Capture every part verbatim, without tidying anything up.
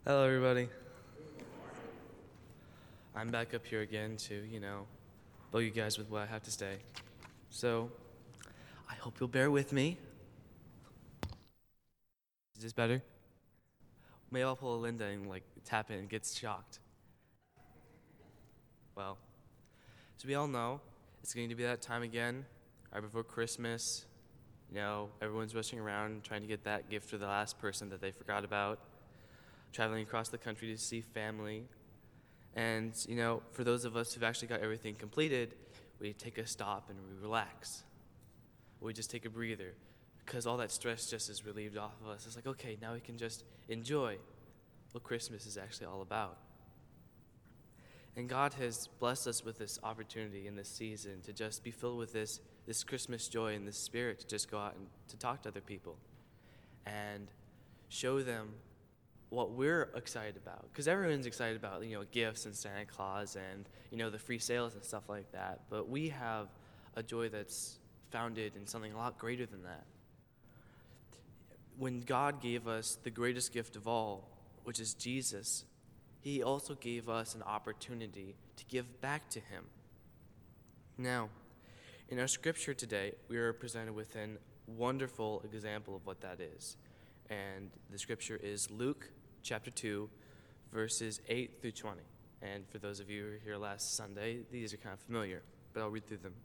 Hello, everybody. I'm back up here again to, you know, bug you guys with what I have to say. So, I hope you'll bear with me. Is this better? Maybe I'll pull a Linda and, like, tap it and gets shocked. Well, as we all know, it's going to be that time again, right before Christmas. You know, everyone's rushing around trying to get that gift for the last person that they forgot about, traveling across the country to see family. And, you know, for those of us who've actually got everything completed, we take a stop and we relax. We just take a breather because all that stress just is relieved off of us. It's like, okay, now we can just enjoy what Christmas is actually all about. And God has blessed us with this opportunity in this season to just be filled with this, this Christmas joy and this spirit to just go out and to talk to other people and show them what we're excited about. Because everyone's excited about, you know, gifts and Santa Claus and, you know, the free sales and stuff like that. But we have a joy that's founded in something a lot greater than that. When God gave us the greatest gift of all, which is Jesus, he also gave us an opportunity to give back to him. Now, in our scripture today, we are presented with a wonderful example of what that is. And the scripture is Luke chapter two, verses eight through twenty. And for those of you who were here last Sunday, these are kind of familiar, but I'll read through them.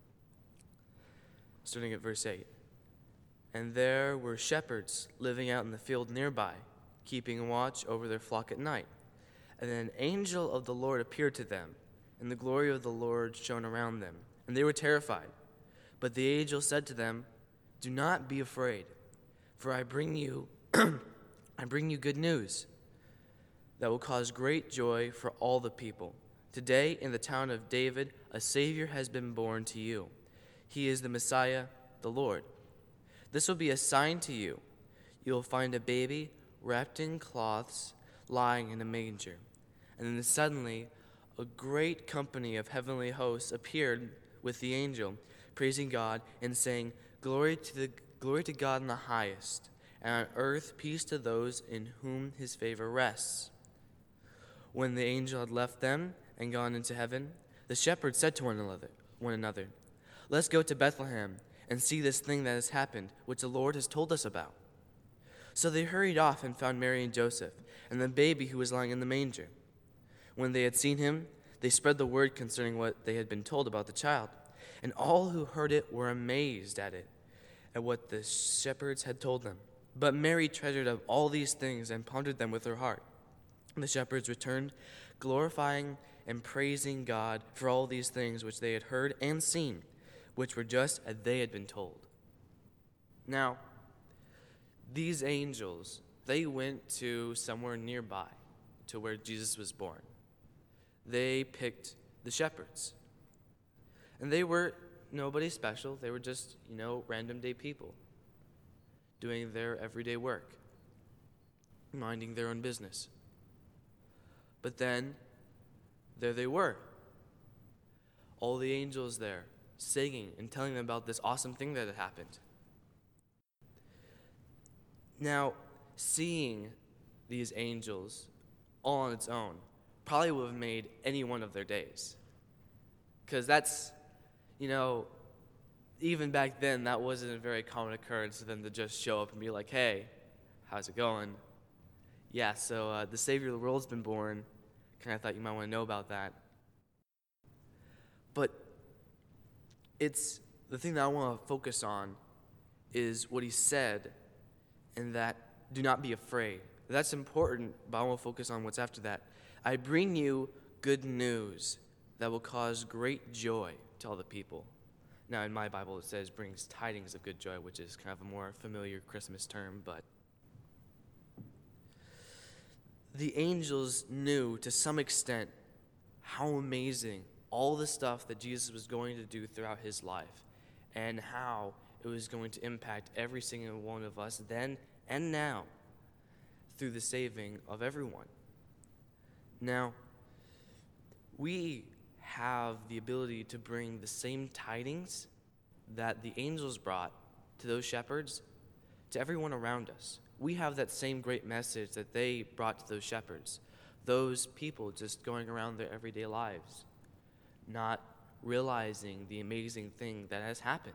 Starting at verse eight. And there were shepherds living out in the field nearby, keeping watch over their flock at night. And then an angel of the Lord appeared to them, and the glory of the Lord shone around them, and they were terrified. But the angel said to them, "Do not be afraid, for I bring you I bring you good news that will cause great joy for all the people. Today in the town of David a Savior has been born to you. He is the Messiah, the Lord. This will be a sign to you. You will find a baby wrapped in cloths lying in a manger." And then suddenly a great company of heavenly hosts appeared with the angel, praising God and saying, Glory to the glory to God in the highest, and on earth peace to those in whom his favor rests. When the angel had left them and gone into heaven, the shepherds said to one another, one another, "Let's go to Bethlehem and see this thing that has happened, which the Lord has told us about." So they hurried off and found Mary and Joseph, and the baby who was lying in the manger. When they had seen him, they spread the word concerning what they had been told about the child. And all who heard it were amazed at it, at what the shepherds had told them. But Mary treasured up all these things and pondered them with her heart. And the shepherds returned, glorifying and praising God for all these things which they had heard and seen, which were just as they had been told. Now, these angels, they went to somewhere nearby to where Jesus was born. They picked the shepherds. And they were nobody special. They were just, you know, random day people doing their everyday work, minding their own business. But then, there they were. All the angels there, singing and telling them about this awesome thing that had happened. Now, seeing these angels all on its own probably would have made any one of their days. Because that's, you know, even back then, that wasn't a very common occurrence for them to just show up and be like, "Hey, how's it going? Yeah, so uh, the Savior of the world's been born. Kind of thought you might want to know about that." But it's the thing that I want to focus on is what he said, and that do not be afraid. That's important, but I want to focus on what's after that. I bring you good news that will cause great joy to all the people. Now, in my Bible, it says brings tidings of good joy, which is kind of a more familiar Christmas term, but the angels knew to some extent how amazing all the stuff that Jesus was going to do throughout his life and how it was going to impact every single one of us then and now through the saving of everyone. Now, we have the ability to bring the same tidings that the angels brought to those shepherds to everyone around us. we have that same great message that they brought to those shepherds. Those people just going around their everyday lives, not realizing the amazing thing that has happened.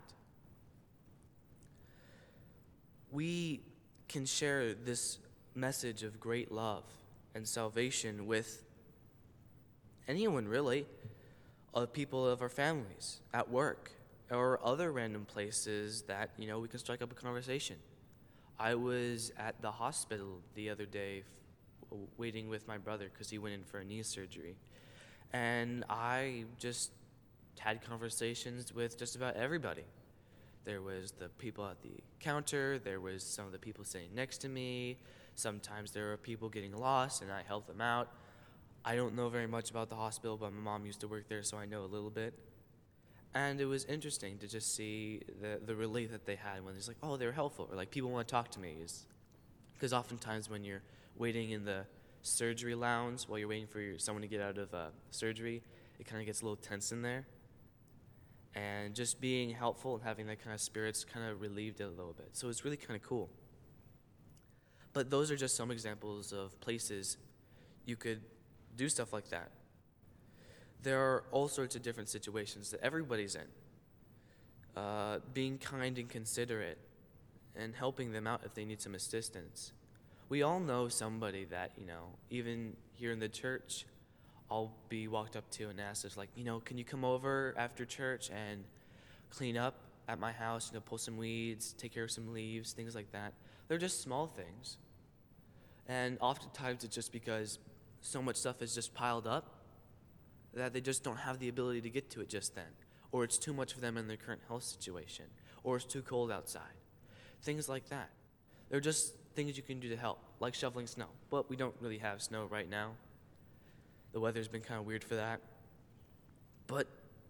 We can share this message of great love and salvation with anyone, really, of people of our families, at work, or other random places that, you know, we can strike up a conversation. I was at the hospital the other day f- waiting with my brother because he went in for a knee surgery. And I just had conversations with just about everybody. There was the people at the counter, there was some of the people sitting next to me. Sometimes there were people getting lost and I helped them out. I don't know very much about the hospital, but my mom used to work there, so I know a little bit. And it was interesting to just see the, the relief that they had when it's like, oh, they were helpful, or like people want to talk to me. Because oftentimes when you're waiting in the surgery lounge while you're waiting for your, someone to get out of uh, surgery, it kind of gets a little tense in there. And just being helpful and having that kind of spirits kind of relieved it a little bit. So it's really kind of cool. But those are just some examples of places you could do stuff like that. There are all sorts of different situations that everybody's in. Uh, being kind and considerate and helping them out if they need some assistance. We all know somebody that, you know, even here in the church, I'll be walked up to and asked, us, like, you know, can you come over after church and clean up at my house, you know, pull some weeds, take care of some leaves, things like that. They're just small things. And oftentimes it's just because so much stuff is just piled up that they just don't have the ability to get to it just then. Or it's too much for them in their current health situation. Or it's too cold outside. Things like that. They're just things you can do to help, like shoveling snow. But we don't really have snow right now. The weather's been kind of weird for that. But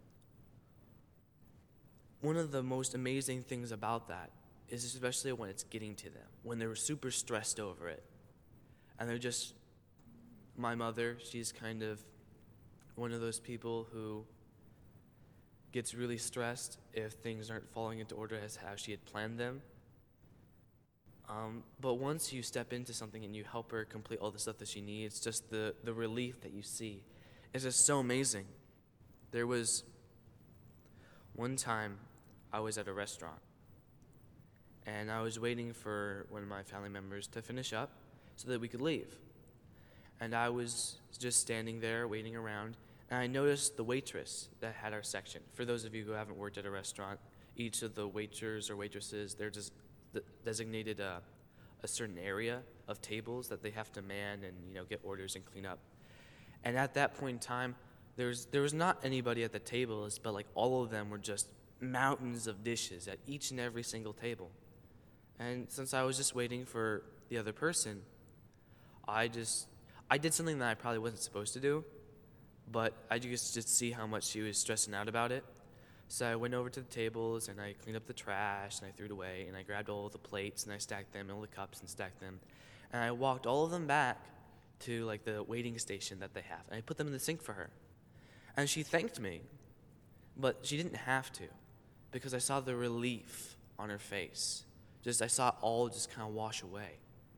one of the most amazing things about that is especially when it's getting to them, when they're super stressed over it. And they're just, my mother, she's kind of one of those people who gets really stressed if things aren't falling into order as how she had planned them. Um, but once you step into something and you help her complete all the stuff that she needs, just the, the relief that you see is just so amazing. There was one time I was at a restaurant, and I was waiting for one of my family members to finish up so that we could leave. And I was just standing there waiting around, and I noticed the waitress that had our section. For those of you who haven't worked at a restaurant, each of the waiters or waitresses, they're just designated a, a certain area of tables that they have to man and, you know, get orders and clean up. And at that point in time, there was, there was not anybody at the tables, but like all of them were just mountains of dishes at each and every single table. And since I was just waiting for the other person, I just, I did something that I probably wasn't supposed to do, but I just just see how much she was stressing out about it. So I went over to the tables and I cleaned up the trash and I threw it away and I grabbed all the plates and I stacked them and all the cups and stacked them. And I walked all of them back to like the waiting station that they have. And I put them in the sink for her. And she thanked me, but she didn't have to because I saw the relief on her face. Just I saw it all just kind of wash away.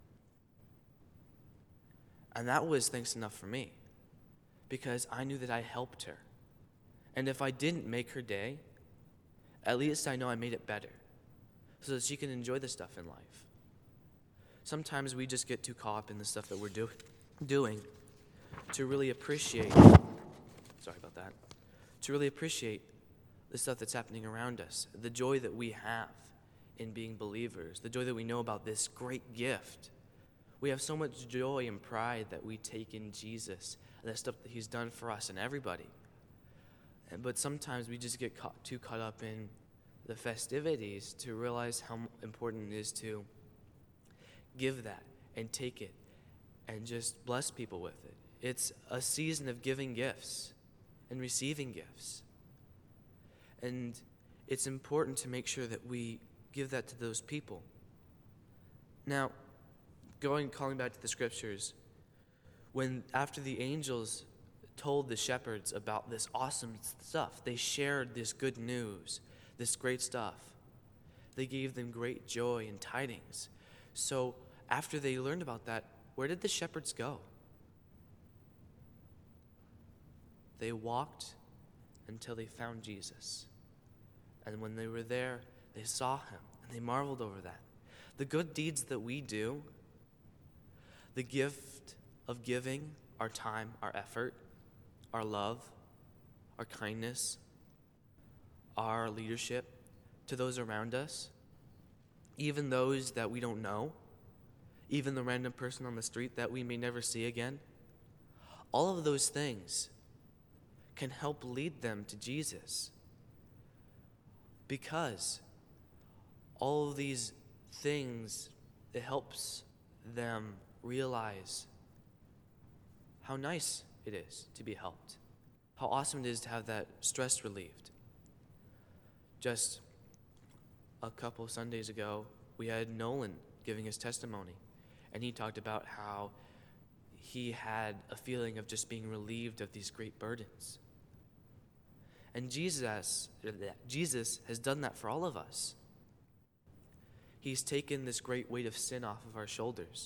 And that was thanks enough for me because I knew that I helped her. And if I didn't make her day, at least I know I made it better so that she can enjoy the stuff in life. Sometimes we just get too caught up in the stuff that we're do- doing to really appreciate, sorry about that, to really appreciate the stuff that's happening around us, the joy that we have in being believers, the joy that we know about this great gift. We have so much joy and pride that we take in Jesus and the stuff that he's done for us and everybody. But sometimes we just get caught, too caught up in the festivities to realize how important it is to give that and take it and just bless people with it. It's a season of giving gifts and receiving gifts. And it's important to make sure that we give that to those people. Now, going, calling back to the scriptures, when after the angels told the shepherds about this awesome stuff, they shared this good news, this great stuff. They gave them great joy and tidings. So after they learned about that, where did the shepherds go? They walked until they found Jesus. And when they were there, they saw him, and they marveled over that. The good deeds that we do, the gift of giving our time, our effort, our love, our kindness, our leadership to those around us, even those that we don't know, even the random person on the street that we may never see again, all of those things can help lead them to Jesus. Because all of these things, it helps them realize how nice it is to be helped, how awesome it is to have that stress relieved. Just a couple Sundays ago, we had Nolan giving his testimony, and he talked about how he had a feeling of just being relieved of these great burdens. And Jesus, Jesus has done that for all of us. He's taken this great weight of sin off of our shoulders.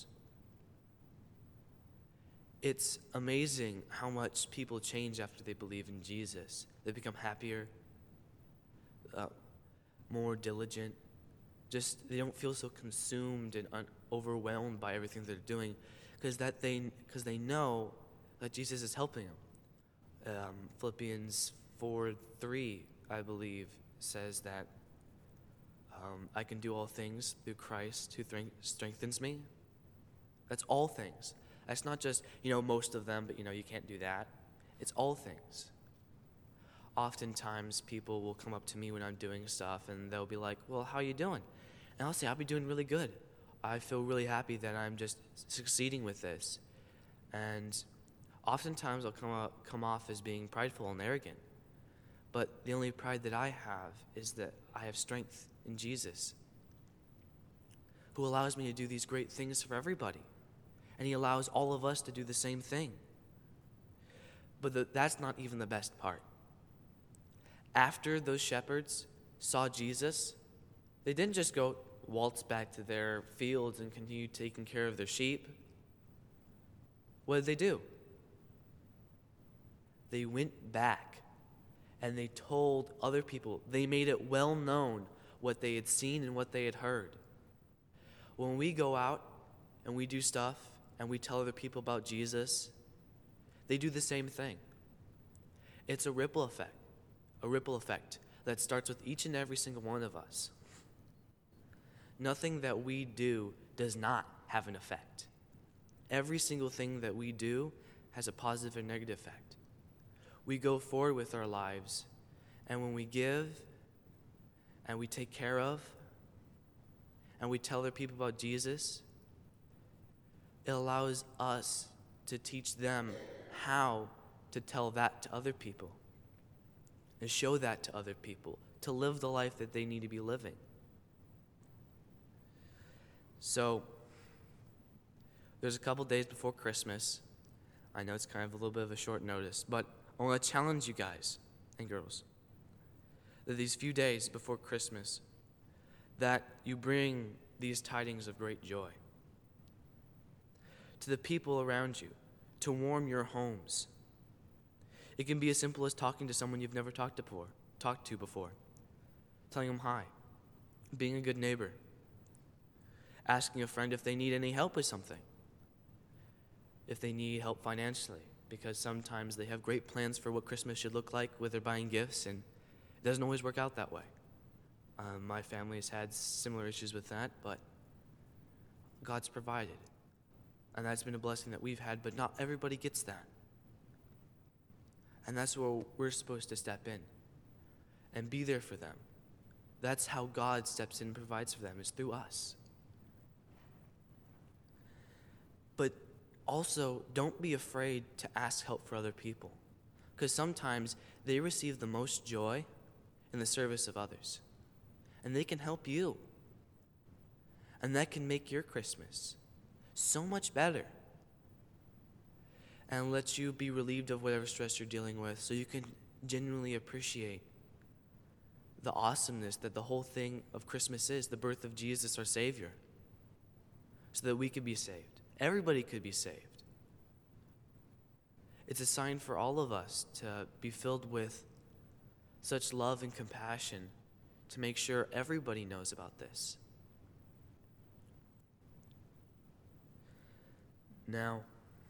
It's amazing how much people change after they believe in Jesus. They become happier, uh, more diligent. Just they don't feel so consumed and un- overwhelmed by everything they're doing, because that they because they know that Jesus is helping them. Um, Philippians four three, I believe, says that um, I can do all things through Christ who th- strengthens me. That's all things. That's not just, you know, most of them, but, you know, you can't do that. It's all things. Oftentimes, people will come up to me when I'm doing stuff, and they'll be like, well, how are you doing? And I'll say, I'll be doing really good. I feel really happy that I'm just succeeding with this. And oftentimes, I'll come, up, come off as being prideful and arrogant. But the only pride that I have is that I have strength in Jesus, who allows me to do these great things for everybody. And he allows all of us to do the same thing. But the, that's not even the best part. After those shepherds saw Jesus, they didn't just go waltz back to their fields and continue taking care of their sheep. What did they do? They went back and they told other people. They made it well known what they had seen and what they had heard. When we go out and we do stuff and we tell other people about Jesus, they do the same thing. It's a ripple effect, a ripple effect that starts with each and every single one of us. Nothing that we do does not have an effect. Every single thing that we do has a positive and negative effect. We go forward with our lives, and when we give, and we take care of, and we tell other people about Jesus, it allows us to teach them how to tell that to other people, and show that to other people, to live the life that they need to be living. So, there's a couple days before Christmas. I know it's kind of a little bit of a short notice, but I want to challenge you guys and girls that these few days before Christmas, that you bring these tidings of great joy to the people around you, to warm your homes. It can be as simple as talking to someone you've never talked to before, talked to before, telling them hi, being a good neighbor, asking a friend if they need any help with something, if they need help financially, because sometimes they have great plans for what Christmas should look like, whether buying gifts, and it doesn't always work out that way. Um, my family has had similar issues with that, but God's provided. And that's been a blessing that we've had, but not everybody gets that. And that's where we're supposed to step in and be there for them. That's how God steps in and provides for them, is through us. But also, don't be afraid to ask help for other people, because sometimes they receive the most joy in the service of others, and they can help you. And that can make your Christmas so much better and let you be relieved of whatever stress you're dealing with, so you can genuinely appreciate the awesomeness that the whole thing of Christmas is, the birth of Jesus, our Savior. so that we could be saved. Everybody could be saved. It's a sign for all of us to be filled with such love and compassion to make sure everybody knows about this. Now,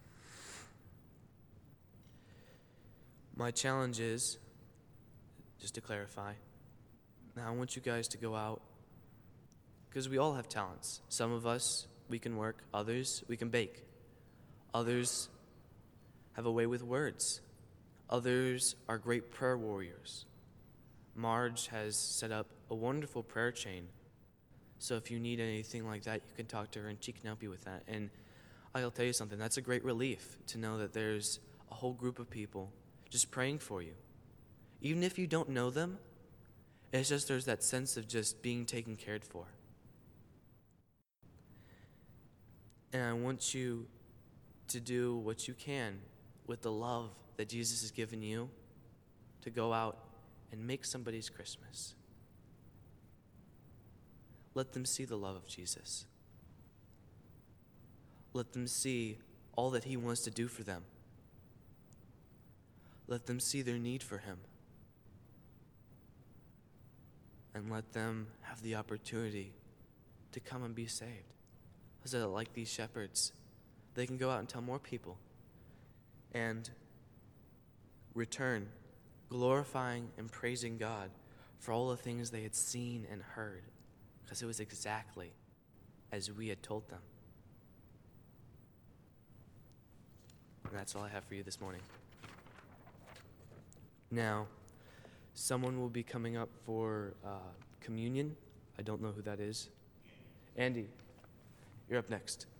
my challenge is, just to clarify, now I want you guys to go out, because we all have talents. Some of us, we can work. Others, we can bake. Others have a way with words. Others are great prayer warriors. Marge has set up a wonderful prayer chain. So if you need anything like that, you can talk to her and she can help you with that. And I'll tell you something, that's a great relief to know that there's a whole group of people just praying for you. Even if you don't know them, it's just there's that sense of just being taken cared for. And I want you to do what you can with the love that Jesus has given you to go out and make somebody's Christmas. Let them see the love of Jesus. Let them see all that he wants to do for them. Let them see their need for him. And let them have the opportunity to come and be saved. So that, like these shepherds, they can go out and tell more people and return glorifying and praising God for all the things they had seen and heard, because it was exactly as we had told them. And that's all I have for you this morning. Now, someone will be coming up for uh, communion. I don't know who that is. Andy, you're up next.